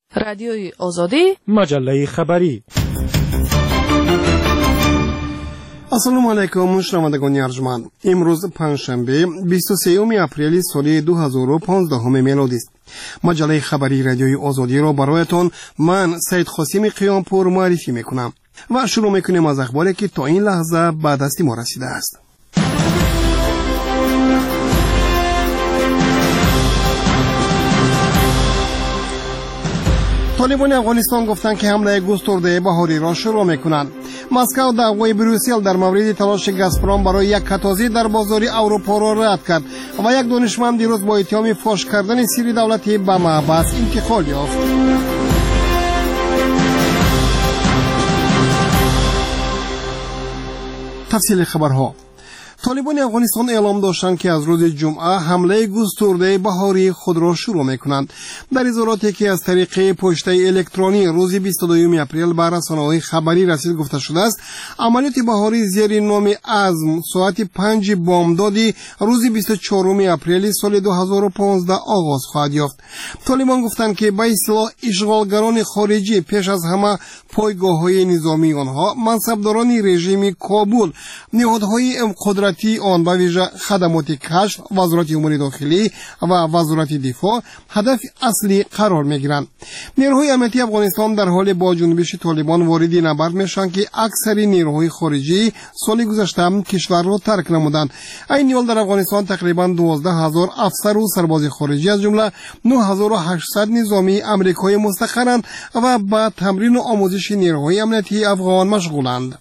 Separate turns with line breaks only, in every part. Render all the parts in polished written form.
رادیوی آزادی،
مجله خبری.
السلام علیکم شنوندگان ارجمند. امروز پنجشنبه 23 اپریل سال 2015 میلادی است. مجله خبری رادیوی آزادی را برایتان من سید خاسم قیامپور معرفی میکنم و شروع میکنیم از اخباری که تا این لحظه به دست ما رسیده است. طالبان افغانستان گفتند که حمله گسترده بهاری را شروع میکنند. مسکو دعوای بروسل در مورد تلاش گازپروم برای یک کتازی در بازار اروپا را رد کرد و یک دانشمند دیروز با اتهام فاش کردن سری دولتی به محبس انتقال یافت. تفصیل خبرها. طالبان افغانستان اعلام داشتند که از روز جمعه حمله گسترده بهاری خود را شروع میکنند. در اظهاراتی که از طریق پشته الکترونی روز 22 اپریل به رسانه‌های خبری رسید گفته شده است عملیات بهاری زیر نام عزم ساعت 5 بامداد روز 24 اپریل سال 2015 آغاز خواهد یافت. طالبان گفتند که به اصطلاح اشغالگران خارجی پیش از همه پایگاه‌های نظامی آنها، منصبداران رژیم کابل، نهادهای قدرتی آن به ویژه خدمات کشف، وزارت امور داخلی و وزارت دفاع هدف اصلی قرار میگیرند. نیروهای امنیتی افغانستان در حال با جنبش طالبان وارد نبرد میشن که اکثر نیروهای خارجی سال گذشته کشور را ترک نمودند. این حال در افغانستان تقریبا 12000 افسر و سرباز خارجی از جمله 9800 نظامی امریکایی مستقرند و با تمرین و آموزش نیروهای امنیتی افغان مشغولند.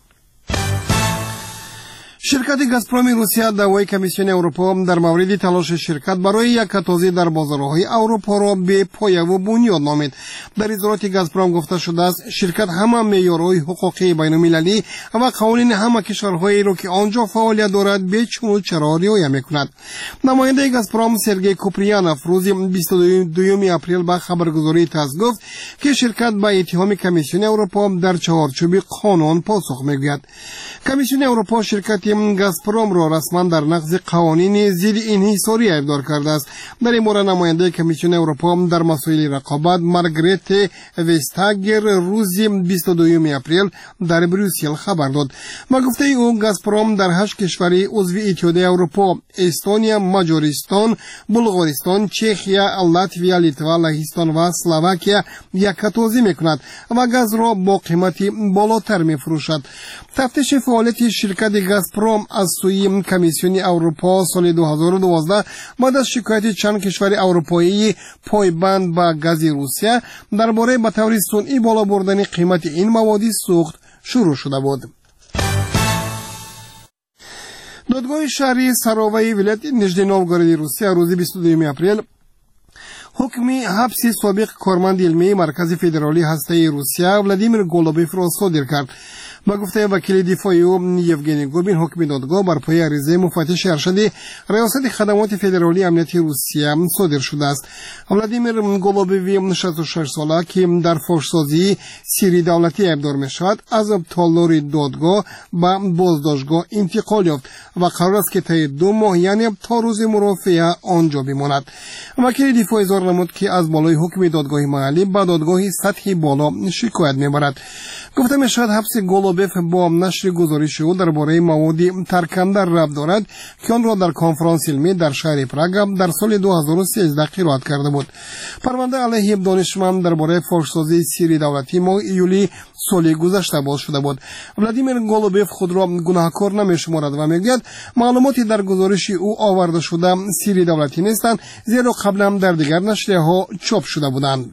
شرکت گازپروم روسیه دعوای کمیسیون اروپا در مورد تلاش شرکت برای یک کتازی در بازارهای اروپا را به پایه و بنیاد نامید. در اظهارات گازپروم گفته شده است شرکت همه معیارهای حقوقی بین‌المللی و قوانین همه کشورهایی را که آنجا فعالیت دارد به چون و چرا رعایت میکند. نماینده گازپروم سرگئی کوپریانوف روز 22 اپریل به خبرگزاری تاس گفت که شرکت به اتهام کمیسیون اروپا در چارچوب قانون پاسخ میگوید. کمیسیون اروپا شرکت گازپروم را رسما در نقض قوانین ضد انحصاری ادعا کرده است. در این مورد نماینده کمیسیون اروپا در مسائل رقابت مارگریت وستاگر روز 22 اپریل در بروسل خبر داد. با گفته او گازپروم در 8 کشور عضو اتحادیه اروپا استونیا، مجارستان، بلغارستان، چخیا، لاتویا، لیتوا، لهستان و اسلواکیا یک کتازی میکند و گاز را با قیمتی بالاتر میفروشد. تفتیش فعالیت شرکت گازپروم از سوی کمیسیون اروپا سال 2012 بعد از شکایت چند کشور اروپایی پایبند به گاز روسیه درباره به طور صنعی بالا بردن قیمت این مواد سوخت شروع شده بود. دادگاه شهری سراوای ولایت نژدی نوگورود روسیه روز 22 اپریل حکم حبس سابق کارمند علمی مرکز فدرالی هسته روسیه ولادیمیر گولوبیف را صادر کرد. با گفته وکیل دفاعی او یوگنی گوبین حکم دادگاه بر پایه عریضه مفتش ارشد ریاست خدمات فدرالی امنیتی روسیه صادر شده است. ولادیمیر گولوبیف 66 ساله که در فحش‌سازی سری دولتی ادعا می‌شود از تالار دادگاه به بازداشتگاه انتقال یافت و قرار است که تا 2 ماه یعنی تا روز مرافعه آنجا بماند. وکیل دفاع اظهار نمود که از بالای حکم دادگاه محلی به دادگاه سطحی بالا شکایت می‌برد. گفته می‌شود حبس گولوبیف با نشر گزارش او درباره مواد ترکننده ربط دارد که آن را در کنفرانس علمی در شهر پراگ در سال 2013 قرائت کرده بود. پرونده علیه دانشمند درباره فحش‌سازی سری دولتی ماه ایولی سال گذشته باز شده بود. ولادیمیر گولوبیف خود را گناهکار نمی‌شمارد و میگوید معلوماتی در گزارش او آورده شده سری دولتی نیستند زیرا قبلا در دیگر نشریه‌ها چاپ شده بودند.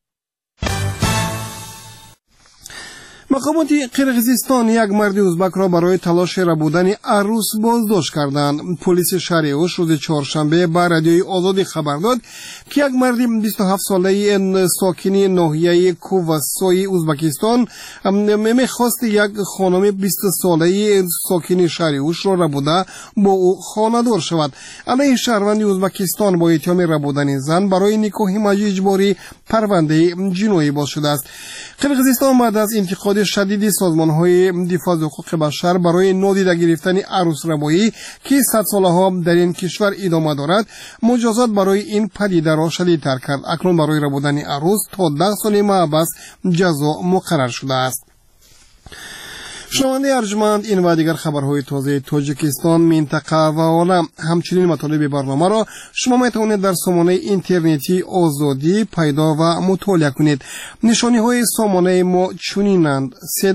مقامات قرقیزستان یک مرد ازبک را برای تلاش ربودن عروس بازداشت کردند. پلیس شهر اوش روز چهارشنبه به رادیوی آزادی خبر داد که یک مرد 27 ساله ساکن ناحیه کوواسوی ازبکستان می‌خواست یک خانم 20 ساله ساکن شهر اوش را ربوده با او خانه‌دار شود. علیه شهروند ازبکستان با اتهام ربودن زن برای نکاح اجباری پرونده جنایی باز شده است. قرقیزستان بعد از انتقاد شدید سازمان‌های دفاع از حقوق بشر برای نادیده گرفتن عروس روایی که 100 سالها در این کشور ادامه دارد مجازات برای این پدیده را شدیدتر کرد. اکنون برای ربودن عروس تا 10 سال محبس جزا مقرر شده است. شنونده ارجمند، این و دیگر خبرهای تازه تاجیکستان، منطقه و عالم همچنین مطالب برنامه را شما میتوانید در سامانه اینترنتی آزادی پیدا و مطالعه کنید. نشانی های سامانه ما چنینند: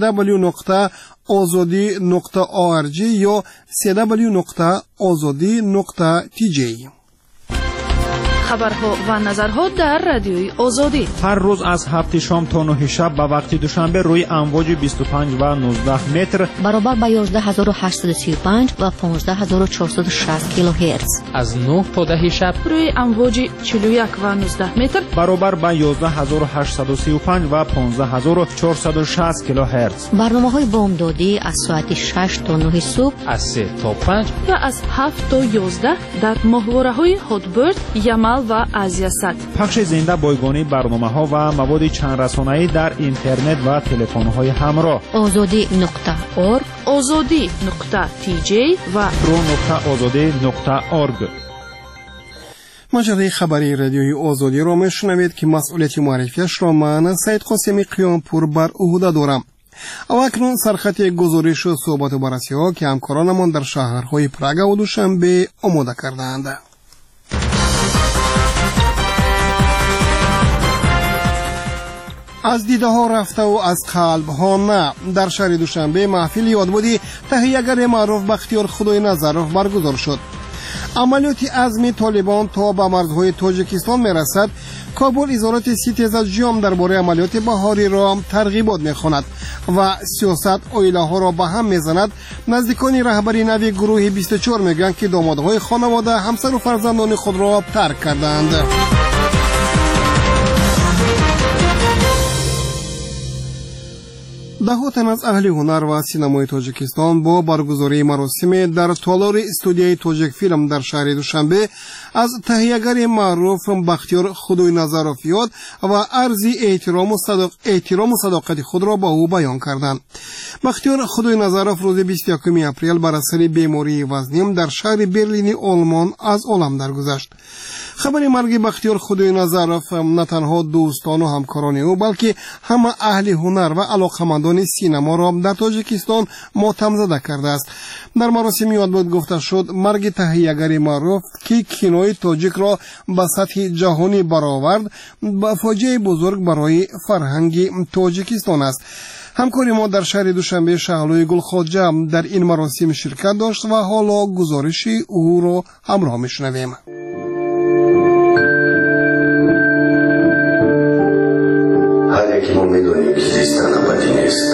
www.azadi.org یا www.azadi.tj.
خبرها و نظرها در رادیوی آزادی
هر روز از 7 شام تا 9 شب به وقت دوشنبه روی امواج 25 و 19 متر
برابر با 11835 و 15460 کیلوهرتز.
از 9 تا 10 شب
روی امواج 41 و 19 متر
برابر با 11835 و 15460 کیلوهرتز.
برنامه‌های بامدادی از ساعت 6 تا 9 صبح،
از 3 تا 5
و از 7 تا 11 در ماهواره‌های هاتبرد، یمل و آسیا سات.
پخش زنده بایگانی برنامه‌ها و مواد چند رسانه‌ای در اینترنت و تلفن‌های همراه.
azadi.org،
azadi.tj و
pro.azadi.org.
مجله خبری رادیوی آزادی را میشنوید که مسئولیت معرفیش را من سید قاسمی قیامپور بر عهده دارم. و اکنون سرخط گزارش و صحبت و بررسی ها که همکارانمان در شهرهای پراگ و دوشنبه آماده کردند. از دیده ها رفته و از قلب ها نه. در شهر دوشنبه محفل یادبودی تهیه‌گر معروف بختیار خدای نظرов برگزار شد. عملیات عزمی طالبان تا به مرزهای تاجیکستان میرسد. کابل اظهارات ستیزا جام درباره عملیات بهاری را ترغیبات میخواند و سیاست عائله ها را به هم میزند. نزدیکان رهبری نوی گروه 24 میگن که دامادهای خانواده همسر و فرزندان خود را ترک کردند. دهها تن از اهل هنر و سینمای تاجیکستان با برگزاری مراسم در تالار استودیوی تاجیک فیلم در شهر دوشنبه از تهیه‌گر معروف بختیار خدای نظرов یاد و عرض احترام و صداقت خود را با او بیان کردند. بختیار خدای نظرов روز 21 اپریل بر اثر بیماری وزنی در شهر برلین آلمان از عالم درگذشت. خبر مرگ بختیار خدای نظرов نه تنها دوستان و همکاران او بلکه همه اهل هنر و علاقمندان سینما را در تاجیکستان ماتم زده کرده است. در مراسم یادبود گفته شد مرگ تهیه‌گر معروف که کینوی تاجیک را به سطح جهانی برآورد با فاجعه بزرگ برای فرهنگ تاجیکستان است. همکار ما در شهر دوشنبه شهلوی گلخواجه در این مراسم شرکت داشت و حالا گزارش او را همراه میشنویم.
هر یکی ما میدونیم که زیستن ابدی نیست،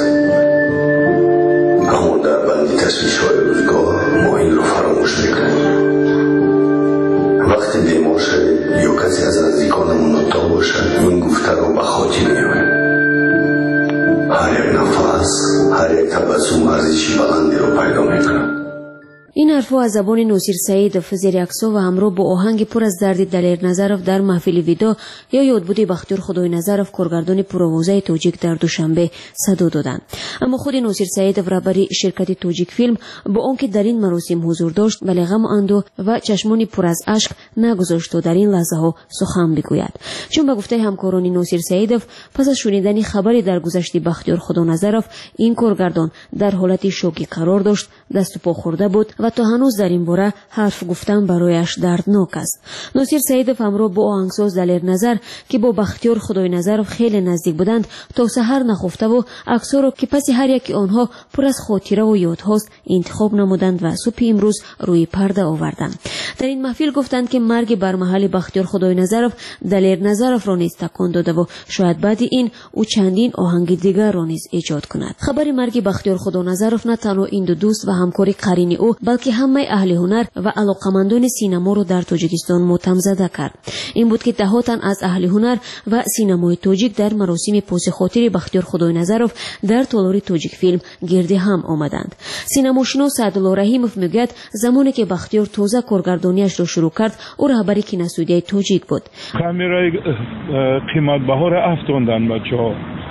اما در بند تشویش‌های روزگار ما این رو فراموش میکنیم. وقتی بیمار شویم یا کسی از نزدیکانمون اتاق باشد این گفته رو به خاطر میاریم. هر یک نفس، هر یک تبسم ارزشی بلندی رو پیدا میکنه.
این حرفها از زبان نوسیر سعیدov زیر عکس‌ها و همراه با آهنگ پر از درد دلیر نظرov در محفل ویدا یا یادبود بختیار خدای نظرov کارگردان پرآوازه تاجیک در دوشنبه صدا دادند. اما خود نوسیر سعیدov رهبری شرکت تاجیک فیلم با آنکه در این مراسم حضور داشت ولی غم و اندوه و چشمانی پر از اشک نگذاشت تا در این لحظه ها سخن بگوید. چون به گفته همکاران نوسیر سعیدov پس از شنیدن خبری در گذشت بختیار خدای نظرov این کارگردان در حالت شوکی قرار داشت، دست و پا خورده بود و تا هنوز در این باره حرف گفتن برایش دردناک است. نوسیر سعیدov همراه با آهنگساز دلیر نظر که با بختیار خدای نظرov خیلی نزدیک بودند تا سحر نخفته و عکس‌ها را که پس هر یک آنها پر از خاطره و یادهاست انتخاب نمودند و صبح امروز روی پرده آوردند. در این محفل گفتند که مرگ بر محل بختیار خدای نظرov دلیر نظرov را نیز تکان داده و شاید بعد این او چندین آهنگ دیگر را نیز ایجاد کند. خبر مرگ بختیار خدای نظرov نه تنها این دو دوست و همکار قرین او بلکه همه اهل هنر و علاقمندان سینما را در تاجیکستان ماتم زده کرد. این بود که دهها تن از اهل هنر و سینمای تاجیک در مراسم پوس خاطر بختیار خدای نظرov در تالار تاجیک فیلم گرد هم آمدند. سینماشناس سعدالله رحیمov میگوید زمانی که بختیار تازه کارگردانیش را شروع کرد او رهبر کینوستودیوی تاجیک بود.
کامیرای قیمت بهار افتوندن بچه‌ها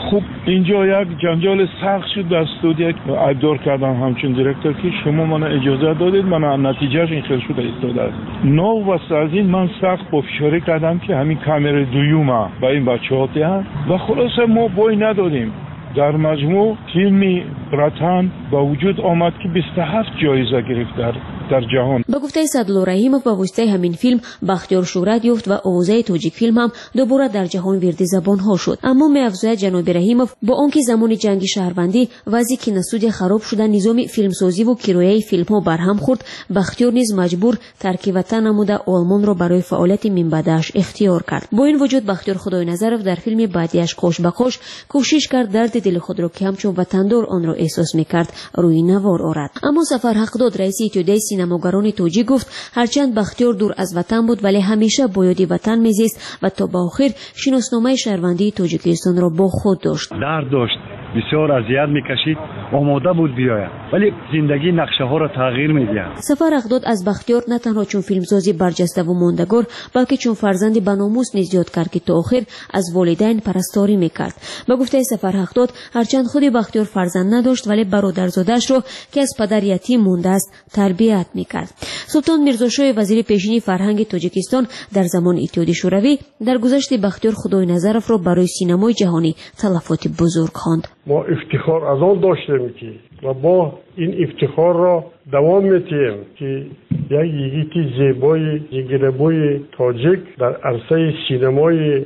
خوب اینجا یک جنجال سخت شد در استودیو ایبدار کردن همچون دیرکتور که شما من اجازه دادید من نتیجهش این خیلی شده ایستاده است. نو واسه از این من سخت با فشاری کردم که همین کامera دویوم با این بچه‌ها دهن و خلاصه ما بوی ندادیم. در مجموع فیلمی رتن با وجود آمد که 27 جایزه گرفت در جهان.
با گفته صدالله رحیمов با واسطه همین فیلم بختیار شهرت یافت و آوازه تاجیک فیلم هم دوباره در جهان ورد زبان ها شد. اما می‌افزاید جناب رحیمов با آنکه زمان جنگ شهروندی وضعی کینوستودیا خراب شده نظام فیلمسازی و کرایه فیلم ها برهم خورد، بختیار نیز مجبور ترک وطن نموده آلمان را برای فعالیت منبعدش اختیار کرد. با این وجود بختیار خداینظرов در فیلم بعدیش خوش به خوش کوشش کرد درد دل خود را که همچون وطندار آن را احساس می‌کرد روی نوار آورد. اما سفر حقداد رئیس اتحادیه سینماگران تاجیک گفت هرچند بختیار دور از وطن بود ولی همیشه با یاد وطن میزیست و تا به آخر شناسنامه شهروندی تاجیکستان را با خود داشت.
درد داشت، بسیار اذیت میکشید، آماده بود بیاید ولی زندگی نقشه ها را تغییر میدهد.
سفر حقداد از بختیار نه تنها چون فیلمسازی برجسته و ماندگار بلکه چون فرزند با ناموس نیز یاد کرد که تا آخر از والدین پرستاری میکرد. با گفته سفر حقداد هرچند خود بختیار فرزند نداشت ولی برادرزادش را که از پدر یتیم مونده است تربیت میکرد. سلطان میرزاشاه وزیر پیشین فرهنگ تاجیکستان در زمان اتحادیه شوروی در گذشت بختیار خداینظرov را برای سینمای جهانی تلفات بزرگ خواند.
ما افتخار از آن داشتیم که و با این افتخار را دوام میتیم که یک یگیتی زیبای جگربوی تاجیک در عرصه سینمای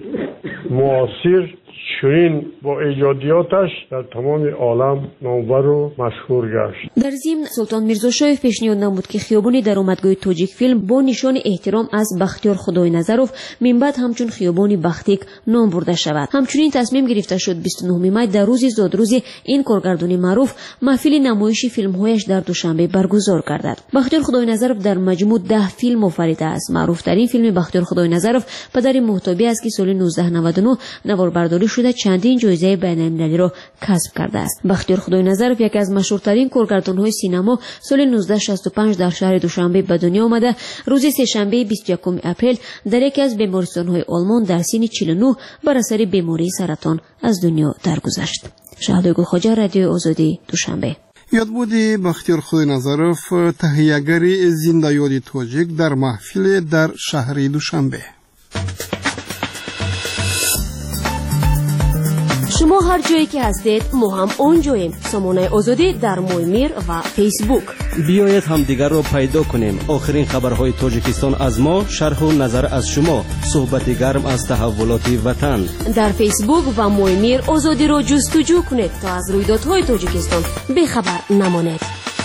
معاصر چنین با ایجادیاتش در تمام عالم نامور و مشهور گشت.
در ضمن سلطان میرزاشاه پیشنهاد نمود که خیابان درآمدگاه تاجیک فیلم با نشان احترام از بختیار خداینظرov من بعد همچون خیابان بختیک نام برده شود. همچنین تصمیم گرفته شد 29 می در روز زادروز این کارگردان معروف محفل نمایش فیلم‌هایش در دوشنبه برگزار گردد. بختیار خداینظرov در مجموع 10 فیلم آفریده است. معروف‌ترین فیلم بختیار خداینظرov پدر محتابی است که سال 1999 نواربرداری شده چندین جایزه بین‌المللی را کسب کرده است. بختیار خداینظرov یکی از مشهورترین کارگردان‌های سینما سال 1965 در شهر دوشنبه به دنیا آمده. روز سه‌شنبه 21 اپریل در یکی از بیمارستان‌های آلمان در سن 49 بر اثر بیماری سرطان از دنیا درگذشت. شهادت گلخواجه رادیو آزادی دوشنبه.
یادبودی بختیار خداینظرov تهیه‌گر زنده یاد تاجیک در محفل در شهر دوشنبه.
شما هر جایی که هستید ما هم اونجاییم. سامانه آزادی در مویمیر و فیسبوک.
بیایید هم دیگر را پیدا کنیم. آخرین خبرهای تاجیکستان از ما، شرح و نظر از شما، صحبت گرم از تحولات وطن.
در فیسبوک و مویمیر آزادی را جستجو کنید تا از رویدادهای تاجیکستان بیخبر نمانید.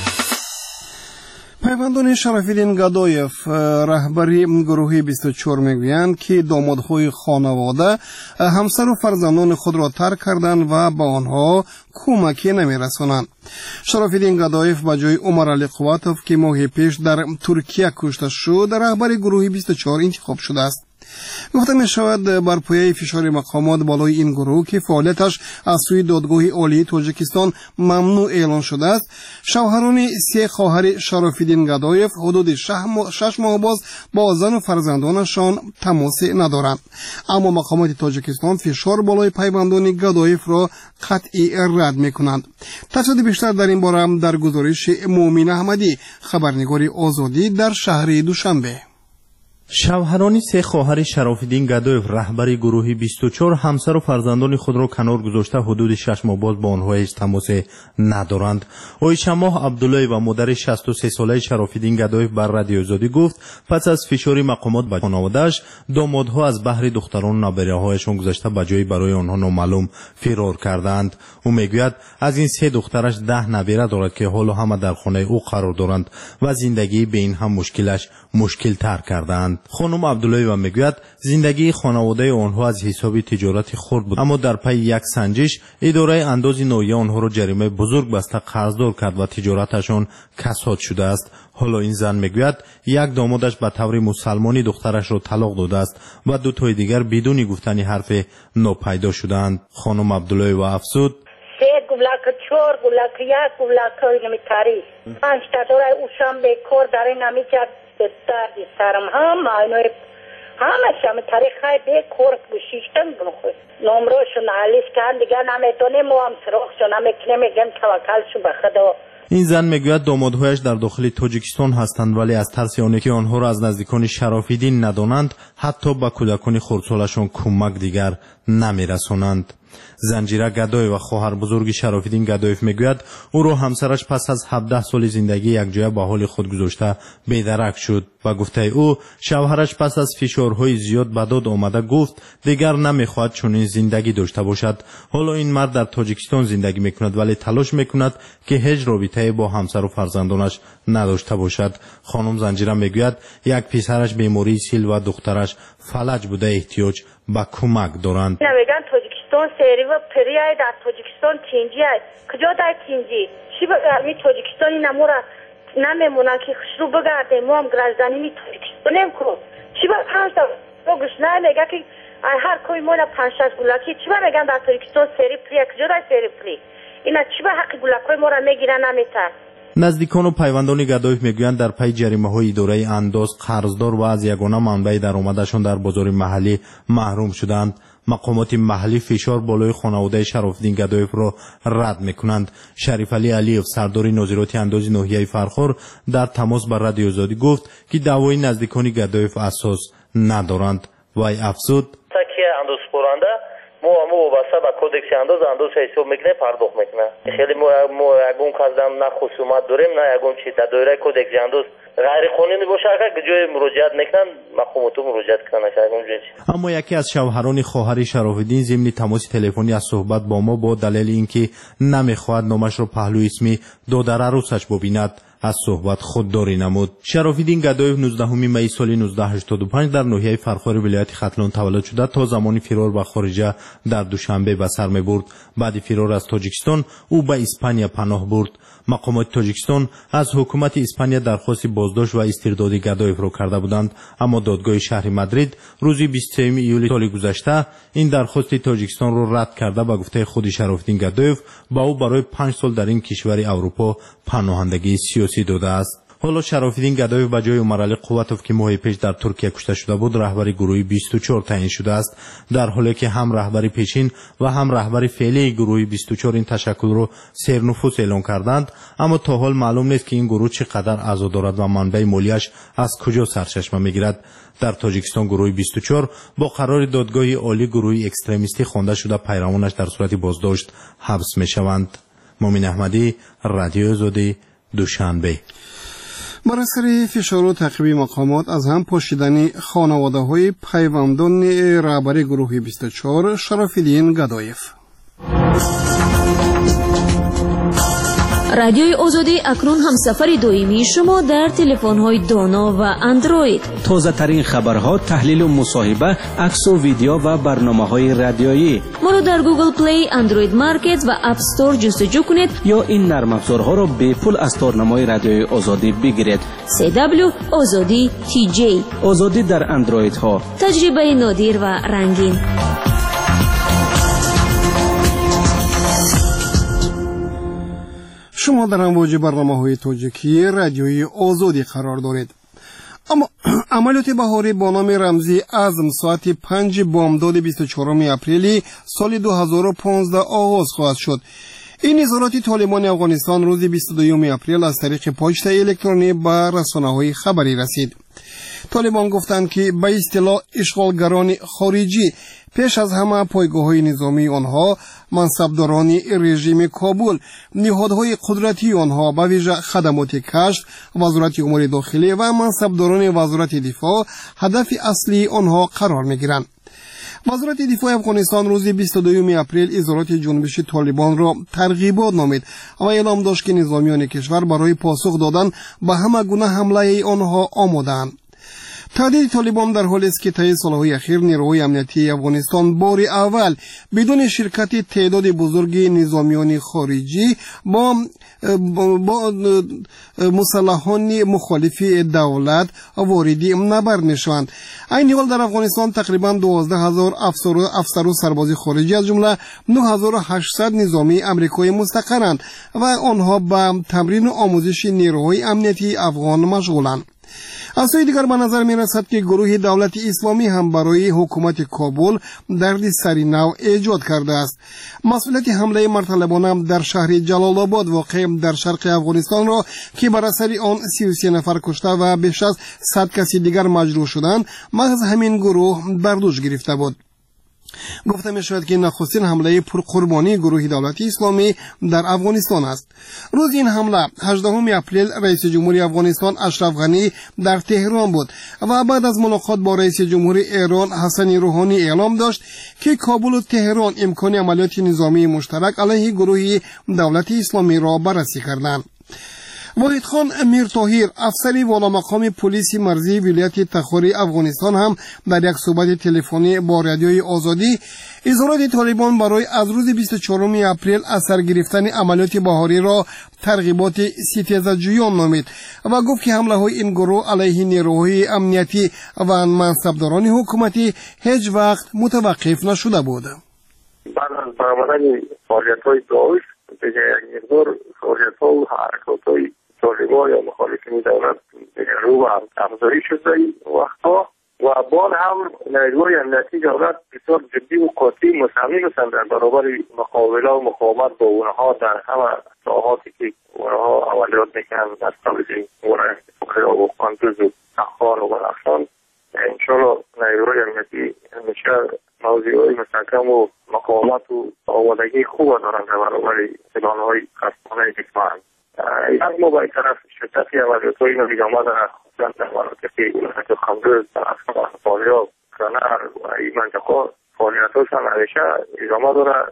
پیوندان شرفالدین گدایف رهبری گروه 24 میگویند که دامادهای خانواده همسر و فرزندان خود را ترک کردند و به آنها کمکی نمیرسانند. شرفالدین گدایف به جای عمر علی قواتوف که ماه پیش در ترکیه کشته شد رهبر گروه 24 انتخاب شده است. گفته می شود بر پایه فشار مقامات بالای این گروه که فعالیتش از سوی دادگاه عالی تاجیکستان ممنوع اعلان شده است، شوهران سه خواهر شرفالدین گدایف حدود 6 ماه باز با زن و فرزندانشان تماس ندارند. اما مقامات تاجیکستان فشار بالای پیوندان گدایف را قطعی رد می کنند. تفصیل بیشتر در این باره در گزارش مومن احمدی، خبرنگار آزادی در شهر دوشنبه.
شوهران سه خواهر شرفالدین گدایف رهبر گروه 24 همسر و فرزندان خود را کنار گذاشته حدود 6 ماه باز با آنها هیچ تماس ندارند. عایشه ماه عبدالله و مادر 63 ساله شرفالدین گدایف بر رادیو آزادی گفت پس از فشار مقامات به خانواده‌اش دامادها از بحر دختران نابغه‌هایشان گذشته به جایی برای آنها نامعلوم فرار کردند. او میگوید از این سه دخترش 10 نویره دارد که حالا همه در خانه او قرار دارند و زندگی به این هم مشکل تر کردند. خانم عبدالله و میگوید زندگی خانواده آنها از حساب تجارت خرد بود، اما در پی یک سنجش اداره انداز نوعیه آنها را جریمه بزرگ بسته قرضدار کرد و تجارتشان کساد شده است. حالا این زن میگوید یک دامادش به طور مسلمانی دخترش را طلاق داده است و دو تای دیگر بدون گفتن حرف ناپیدا شدند. خانم عبدالله و افزود
3 گولک 4 گولک 1 گولک نمیتاری 5 تا دور اوشم به کار داره نمیکرد درد سرم هم اینو همش هم طریقه به کورک بشیشتن بخواه نمراشون علیش کن دیگه نمیتونیم و هم سراخشون نمیکنیم میگن توکلشون به خدا.
این زن میگوید دامادهایش در داخل تاجیکستان هستند ولی از ترس آنکه که آنها را از نزدیکان شرافیدین ندانند حتی به کودکان خردسالشان کمک دیگر نمیرسانند. زنجیره گدای و خواهر بزرگ شرافیدین گدایف میگوید او را همسرش پس از 17 سال زندگی یکجا به حال خود گذاشته بیدرک شد و گفته او شوهرش پس از فشارهای زیاد به داد آمده گفت دیگر نمیخواهد چنین زندگی داشته باشد. حالا این مرد در تاجیکستان زندگی میکند ولی تلاش میکند که هیچ رابطه با همسر و فرزندانش نداشته باشد. خانم زنجیره میگوید یک پسرش بیماری سیل و دخترش فلج بوده احتیاج به کمک دارند.
تاجیکستان سری و پریای در تاجیکستان تینجی های کجا در تینجی چی بگرمی تاجیکستانی نمورا نمیمونن که خشرو بگرده ما هم گرزدنی تاجیکستانیم کرد چی با 5 تا گشنه میگه که هر کوی مونا 5-6 گلکی چی با میگن در تاجیکستان سری پری کجا در سری پری اینا چی با حق گلکای ما را میگیرن نمیتر.
نزدیکان و پیوندان گدایف میگویند در پی جریمه های اداره انداز قرضدار و از یگانه منبع درآمدشان در بازار محلی محروم شدند. مقامات محلی فشار بالای خانواده شرافیدین گدایف را رد میکنند. شریف علی علیف سردار ناظرات انداز ناحیه فرخار در تماس با رادیو آزادی گفت که دعوای نزدیکان گدایف اساس ندارند. وی افزود
که انداز پرنده مو وابسته به کودکس انداز حساب میکنه پرداخت میکنه. خیلی مو یگون کردم نه خصومت داریم نه یگون چی در دایره کودکس انداز غیر قانونی باشه که جای مراجعت نکنن مقامات مراجعت کنن که
اما یکی از شوهران خواهر شرافیدین ضمن تماس تلفنی از صحبت با ما با دلیل اینکه نمیخواهد نامش را پهلو اسمی دادر عروسش ببیند از صحبت خودداری نمود. شرافیدین گدایف 19 می سال 1985 در ناحیه فرخار ولایت ختلان تولد شده تا زمان فرار به خارجه در دوشنبه به سر میبرد. بعد فرار از تاجیکستان او به اسپانیا پناه برد. مقامات تاجیکستان از حکومت اسپانیا درخواست بازداشت و استرداد گدایف را کرده بودند اما دادگاه شهر مادرید روز 23 ایول سال گذشته این درخواست تاجیکستان را رد کرده به گفته خود شرافیدین گدایف با او برای 5 سال در این کشور اروپا پناهندگی سیاسی داده است. حالا شرافیدین گدایف به جای عمر علی قوتوف که ماه پیش در ترکیه کشته شده بود رهبر گروه 24 تعیین شده است، در حالی که هم رهبر پیشین و هم رهبر فعلی گروه 24 این تشکل را سرنفوذ اعلام کردند. اما تا حال معلوم نیست که این گروه چقدر اعضا دارد و منبع مالیش از کجا سرچشمه میگیرد. در تاجیکستان گروه 24 با قرار دادگاه عالی گروه اکستریمیستی خوانده شده پیروانش در صورت بازداشت حبس میشوند. مومن احمدی، رادیو آزادی، دوشنبه.
بر اثر فشار و تعقیب مقامات از هم پاشیدن خانواده های پیوندان رهبر گروه 24 شرافیدین گدایف.
رادیوی آزادی اکنون همسفر دائمی شما در تلفن‌های دانا و اندروید.
تازه ترین خبرها، تحلیل و مصاحبه، عکس و ویدیو و برنامه‌های رادیویی.
ما رو در گوگل پلی، اندروید مارکت و اپ استور جستجو کنید
یا این نرم افزارها را به پول از تارنمای رادیوی آزادی بگیرید.
CW آزادی TJ
آزادی در اندروید ها.
تجربه نادر و رنگین.
شما در امواج برنامه‌های تاجیکی رادیوی آزادی قرار دارید. اما عملیات بهاری با نام رمزی عزم ساعت 5 بامداد 24 اپریل سال 2015 آغاز خواهد شد. این اظهارات طالبان افغانستان روز 22 اپریل از طریق پشت الکترونی به رسانه‌های خبری رسید. طالبان گفتند که به اصطلاح اشغالگران خارجی پیش از همه پایگاه‌های نظامی آنها، منصبداران رژیم کابل، نهادهای قدرتی آنها به ویژه خدمات کشف، وزارت امور داخلی و منصبداران وزارت دفاع هدف اصلی آنها قرار می‌گیرند. وزارت دفاع افغانستان روز 22 اپریل اظهارات جنبش طالبان را ترغیبات نامید و اعلام داشت که نظامیان کشور برای پاسخ دادن به همه گونه حمله آنها آماده‌اند. تهدید طالبان در حالی است که طی سالهای اخیر نیروهای امنیتی افغانستان بار اول بدون شرکت تعداد بزرگ نظامیان خارجی با مسلحان مخالف دولت واردی نبرد میشوند. این حال در افغانستان تقریبا 12,000 افسر و سرباز خارجی از جمله 9,800 نظامی امریکایی مستقرند و آنها به تمرین و آموزش نیروهای امنیتی افغان مشغولند. از سوی دیگر به نظر می رسد که گروه دولت اسلامی هم برای حکومت کابل درد سری نو ایجاد کرده است. مسئولیت حمله مرتلبانه در شهر جلال آباد واقع در شرق افغانستان را که بر اثر آن 33 نفر کشته و بیش از 100 کسی دیگر مجروح شدند محض همین گروه بر دوش گرفته بود. گفته می شود که نخستین حمله پرقربانی گروه دولت اسلامی در افغانستان است. روز این حمله 18 اپریل رئیس جمهوری افغانستان اشرف غنی در تهران بود و بعد از ملاقات با رئیس جمهوری ایران حسن روحانی اعلام داشت که کابل و تهران امکان عملیات نظامی مشترک علیه گروه دولت اسلامی را بررسی کردند. واحد خان امیر طاهر افسری والا مقام پلیس مرزی ولایت تخاری افغانستان هم در یک صحبت تلفنی با رادیوی آزادی اظهارات طالبان برای از روز 24 اپریل اثر گرفتن عملیات بهاری را ترغیبات ستیزجویان نامید و گفت که حمله های این گروه علیه نیروهای امنیتی و منصبداران حکومتی هیچ وقت متوقف نشده بود.
بعد از برآمدن فعالیت‌های داعش دیگه یک مقدار فعالیت‌ها و حرکات‌های طالبان یا مخالفین دولت رو و افزایش شده وقتها و بعد هم نیروهای امنیتی دولت بسیار جدی و قاطع مصمم هستند در برابر مقابله و مقاومت با اونها در همه ساحاتی که اونها عملیات میکنند از قبل ولایت فقیه و قندوز و تخار و بلخشان. انشاءالله نیروهای امنیتی همیشه موضوعهای مستحکم و مقاومت و آمادگی خوب دارند در برابر اعلانهای خصمانه دشمن. اما با این طرف شدتی عملیات‌های ادامه دارد، خصوصا در مناطق ولایت قندوز، بلخشان، فاریاب، کنر و این منطقه فعالیت‌هاشان همیشه ادامه دارد.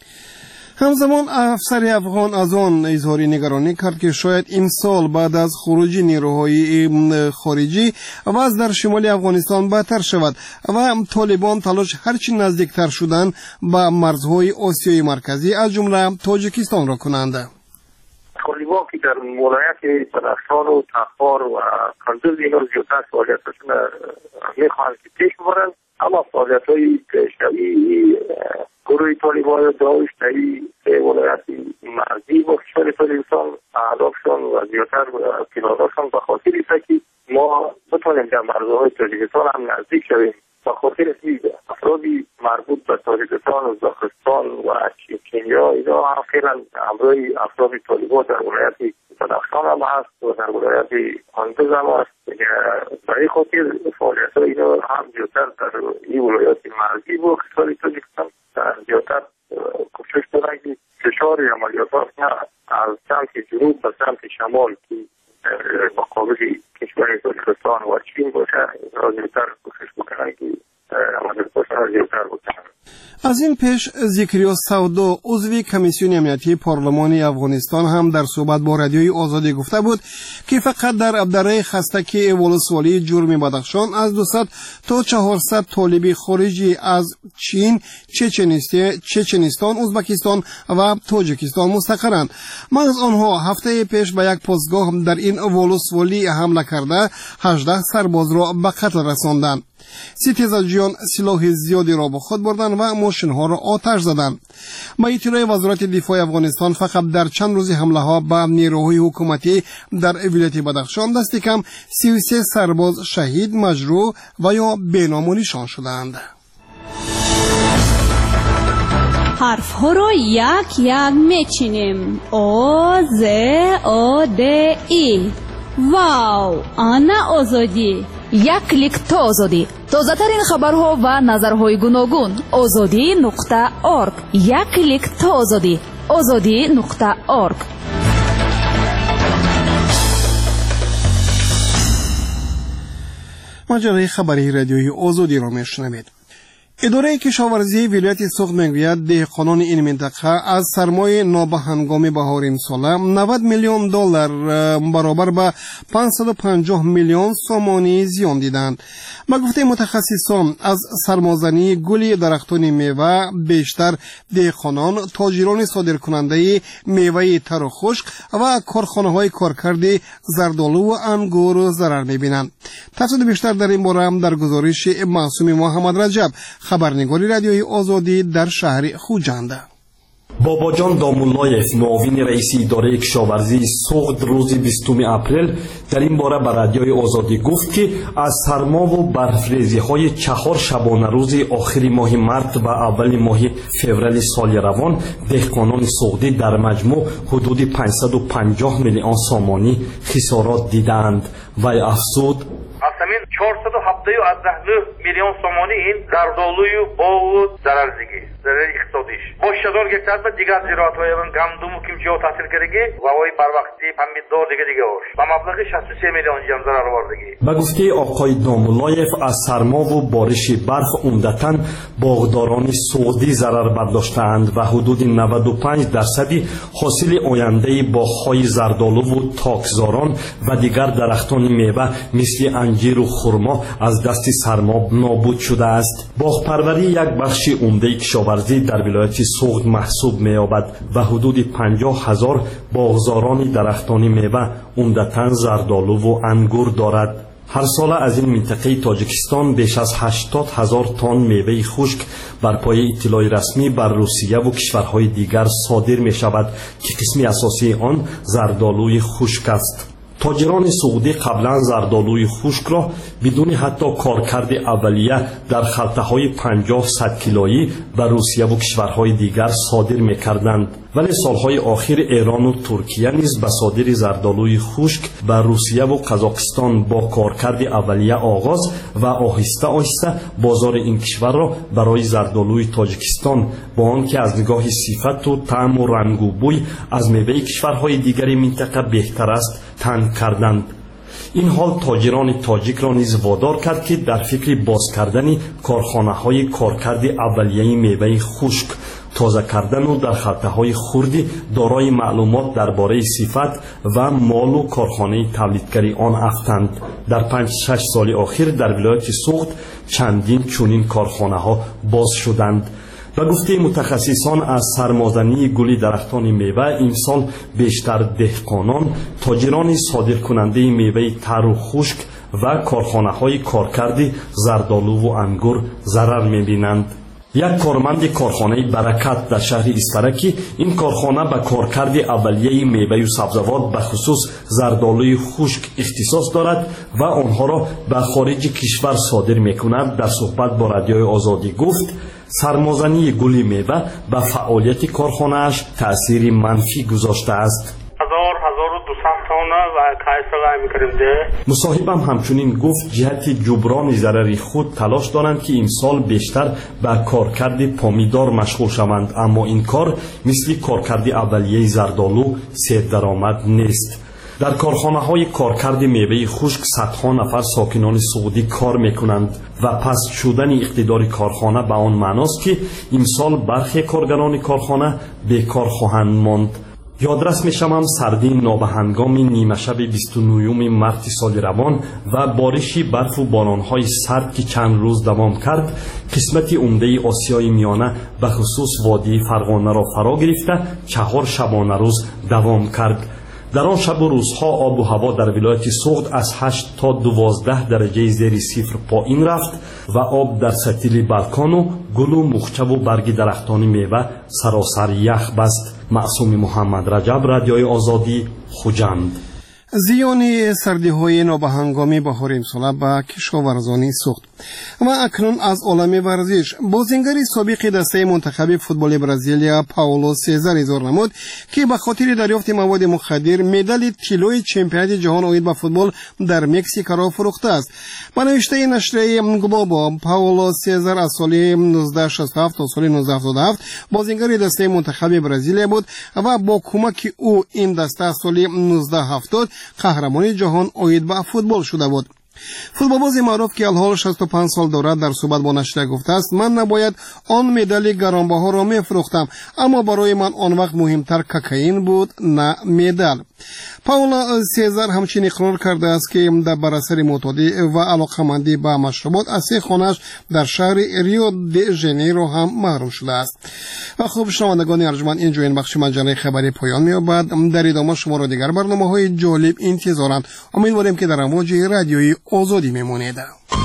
همزمان افسر افغان از آن اظهار نگرانی کرد که شاید امسال بعد از خروج نیروهای خارجی وضع در شمال افغانستان بدتر شود و طالبان تلاش هرچی نزدیکتر شدن به مرزهای آسیای مرکزی از جمله تاجیکستان را کنند.
طالبان که در ولایت بلخشان و تخار و قندوز اینا زیادتر فعالیتشون میخواهند که پیش ببرند، اما فعالیت‌های پیشروی گروه طالبان و داعش در این ولایت مرزی با کشور تاجیکستان اهدافشان و زیادتر پیلاداشان به خاطر است که ما بتوانیم در مرزهای تاجیکستان هم نزدیک شویم. به خاطر اینکه افرادی مربوط به تاجیکستان، ازبکستان و چینیا اینا هم فعلا همراه افراد طالبان در ولایت بلخشان هم هست و در ولایت قندوز هم هست. برای خاطر فعالیت‌های اینا هم زیادتر در این ولایت مرزی با کشور تاجیکستان زیادتر کوشش دارند که فشار عملیاتات از سمت جنوب به سمت شمال که مقابل کشور تاجیکستان و چین باشه زیادتر کوشش بکنند که عملیاتات زیادتر بکنند.
از این پیش ذکریا سودا عضو کمیسیون امنیتی پارلمان افغانستان هم در صحبت با رادیوی آزادی گفته بود که فقط در ابدره خستکی ولسوالی جرم بدخشان از 200 تا 400 طالب خارجی از چین، چچنستان، ازبکستان و تاجیکستان مستقرند. محض آنها هفته پیش به یک پاسگاه در این ولسوالی حمله کرده 18 سرباز را به قتل رساندند. ستیزجویان سلاح زیادی را با خود بردند و ماشین‌ها را آتش زدند. با اطلاع وزارت دفاع افغانستان فقط در چند روز حمله ها به نیروهای حکومتی در ولایت بدخشان دست کم 33 سرباز شهید، مجروح و یا بینام نشان شدند.
حرف ها را یک یک میچینیم. او ز او د ای. واو، آنا آزادی.
یک کلیک تا آزادی. تازه ترین خبرها و نظرهای گوناگون. azadi.org. یک کلیک تا آزادی. azadi.org.
مجله خبری رادیوی آزادی را میشنوید. اداره کشاورزی ولایت سوخت میگوید دهقانان این منطقه از سرمایه نابهنگام بهار امسال 90 میلیون دلار برابر به 550 میلیون سومانی زیان دیدند. با گفته متخصصان از سرمازنی گل درختان میوه بیشتر دهقانان، تاجران صادرکننده میوه تر و خشک و کارخانه‌های کارکرد زردآلو و انگور ضرر میبینند. تفصیل بیشتر در این باره هم در گزارش معصوم محمد رجب، خبرنگاری رادیوی آزادی در شهر خوجند.
باباجان دامولایف معاون رئیس اداره کشاورزی سوخت روز 20 اپریل در این باره به رادیوی آزادی گفت که از سرما و برفریزی‌های 4 شبانه روز آخر ماه مارس و اول ماه فوریه سال روان دهقانان سوختی در مجموع حدود 550 میلیون سامانی خسارات دیدند. وی افزود
Aslında 479 milyon somoninin zardoluyu boğu zarar zigi, zarar iqtisodiş. Boş şador geçerse diğer ziraatlarının gamdumu kimçe o tahsil gereki ve oy barvaqti pomidor dige hoş. Ve mablağı 63 milyon jam zarar var digi.
به گفته آقای دامولایف از سرما و بارش برف عمدتاً باغداران سعودی ضرر برداشتند و حدود 95% حاصل آینده باغ‌های زردآلو و تاکزاران و دیگر درختان میوه مثل انجیر و خرما از دست سرما نابود شده است. باغپروری یک بخش عمده کشاورزی در ولایت سوخت محسوب می‌یابد و حدود 50,000 باغزاران درختان میوه عمدتاً زردآلو و انگور دارد. هر سال از این منطقه تاجیکستان بیش از 80,000 تن میوه خشک بر پایه اطلاع رسمی بر روسیه و کشورهای دیگر صادر می شود که قسم اساسی آن زردآلوی خشک است. تاجران سعودی قبلا زردآلوی خشک را بدون حتی کارکرد اولیه در خلطه‌های 50-100 کیلویی به روسیه و کشورهای دیگر صادر می‌کردند، ولی سالهای آخر ایران و ترکیه نیز به صادر زردآلوی خشک به روسیه و قزاقستان با کارکرد اولیه آغاز و آهسته آهسته بازار این کشور را برای زردآلوی تاجیکستان با آنکه از نگاه صفت و طعم و رنگ و بوی از میوه کشورهای دیگر منطقه بهتر است تنگ کردند. این حال تاجران تاجیک را نیز وادار کرد که در فکر باز کردن کارخانه‌های کارکرد اولیه میوه خشک، تازه کردن و در خلطه‌های خردی دارای معلومات درباره صفت و مال و کارخانه تولیدگری آن افتند. در 5-6 سال اخیر در ولایت سوخت چندین چنین کارخانه‌ها باز شدند. و گفته متخصصان از سرمازنی گل درختان میوه امسال بیشتر دهقانان، تاجران صادر کننده میوه تر و خشک و کارخانه‌های کارکرد زردآلو و انگور ضرر می‌بینند. یک کارمند کارخانه برکت در شهر استرکی این کارخانه به کارکرد اولیه میوه و سبزوات به خصوص زردآلوی خشک اختصاص دارد و آنها را به خارج کشور صادر می‌کند. در صحبت با رادیوی آزادی گفت سرمازنی گل میوه به فعالیت کارخانه‌اش تأثیر منفی گذاشته است. مصاحبم همچنین گفت جهت جبران ضرر خود تلاش دارند که امسال بیشتر به کارکرد پامیدار مشغول شوند، اما این کار مثل کارکرد اولیه زردآلو صید درآمد نیست. در کارخانه‌های کارکرد میوه خشک صدها نفر ساکنان سعودی کار میکنند و پس شدن اقتدار کارخانه به آن معناست که امسال برخی کارگران کارخانه بیکار خواهند ماند. یادرس میشم سردی نابهنگام نیمه شب 29 مارس سال روان و بارشی برف و بارانهای سرد که چند روز دوام کرد قسمت عمده آسیای میانه به خصوص وادی فرغانه را فرا گرفته 4 شبانه روز دوام کرد. در آن شب و روزها آب و هوا در ولایت سوخت از 8 تا 12 درجه زیر صفر پایین رفت و آب در سطل بالکان و گل و مخچه و برگ درختان میوه سراسر یخ بست. معصوم محمد رجب، رادیوی آزادی، خوجند.
زیان سردی‌های نابهنگامی بهار امسال به کشاورزان سوخت. و اکنون از عالم ورزش بازیگر سابق دسته منتخب فوتبال برزیلیا پائولو سزار اظهار نمود که به خاطر دریافت مواد مخدر مدال طلای چمپیونات جهان اوید به فوتبال در مکزیک را فروخته است. با نوشته نشریه گلوبا پائولو سزار از سال 1967 تا سال 1977 بازیگر دسته منتخب برزیلیا بود و با کمک او این دسته از سال 1970 قهرمان جهان اوید به فوتبال شده بود. فوتبالباز معروف که الحال 65 سال دارد در صحبت با نشریه گفته است من نباید آن مدال گرانبها را میفروختم، اما برای من آن وقت مهمتر کوکائین بود نه مدال. پائولو سزار همچنین اقرار کرده است که در بر اثر معتادی و علاقه‌مندی به مشروبات از 3 خانه‌اش در شهر ریو دی ژانیرو هم محروم شده است. و خوب شنوندگان ارجمند، اینجا این بخش مجله خبری پایان می‌یابد. در ادامه شما را دیگر برنامه‌های جالب انتظارند. امیدواریم که در امواج رادیوی آزادی میمونید.